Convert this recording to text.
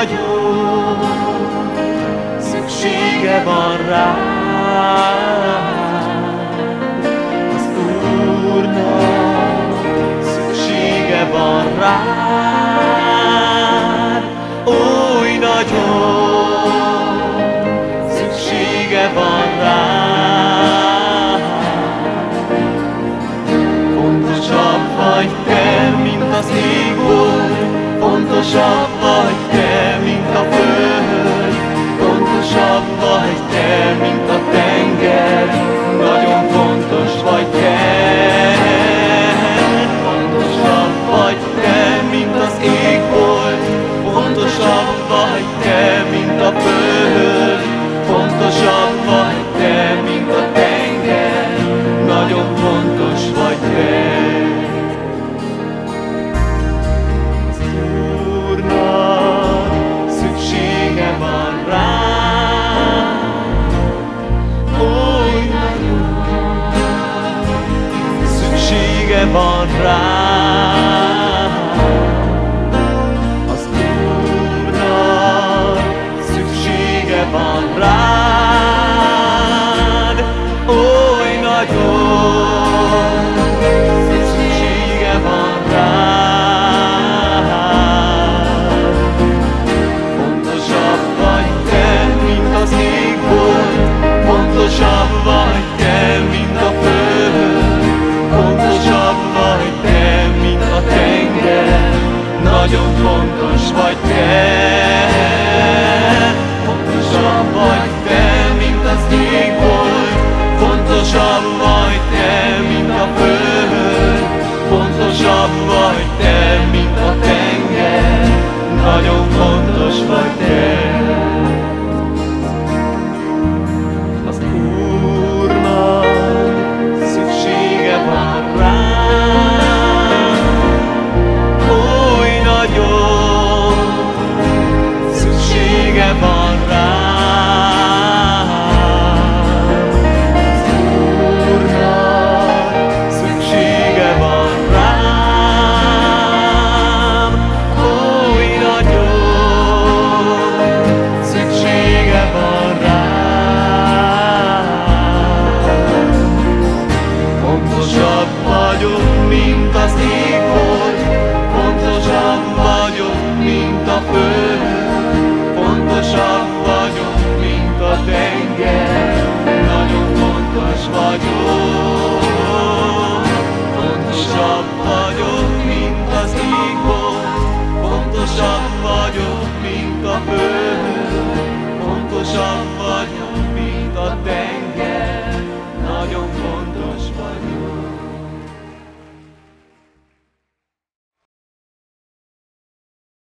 nagyon szüksége van rád. Az Úrnak szüksége van rád. Oly nagyon szüksége van rád. Fontosabb vagy te, mint az égbolt, fontosabb vagy te, mint a föld, fontosabb vagy te, mint a tenger, nagyon fontos vagy te. Fontosabb vagy te, mint az égbolt, fontosabb vagy te, mint a föld, fontosabb vagy te, mint a tenger, nagyon fontos vagy te. Van rád, az Úrnak szüksége van rád, oly nagyon szüksége van rád. Fontosabb vagy te, mint az égbolt, fontosabb vagy te, mint a föld, fontosabb vagy te, mint a tenger, nagyon fontos vagy te. Fontosabb vagy te, mint az égbolt, fontosabb vagy te, mint a föld, fontosabb vagy te, mint a tenger, nagyon fontos vagy te. Az Úrnak szüksége van rád, oly nagyon szüksége van rád. Az Úrnak szüksége van rám, oly nagyon szüksége van rám. Fontosabb vagyok, mint az égbolt, fontosabb vagyok, mint a föld, fontosabb vagyok, mint a tenger, nagyon fontos vagyok. Fontosabb vagyok, mint az égbolt, fontosabb vagyok, mint a föld, fontosabb vagyok,